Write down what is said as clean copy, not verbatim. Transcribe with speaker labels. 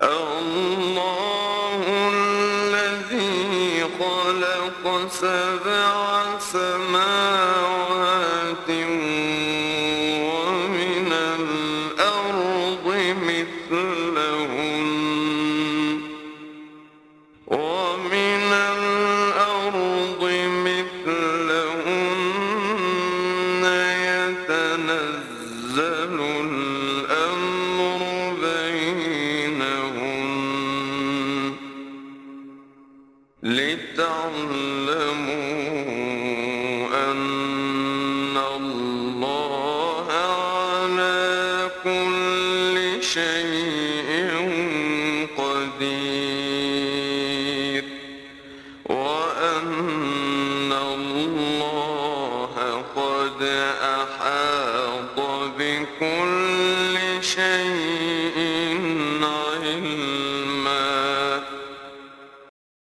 Speaker 1: الله الذي خلق 7 سماوات ومن الأرض مثلهن يتنزل الأمر بينهن لتعلموا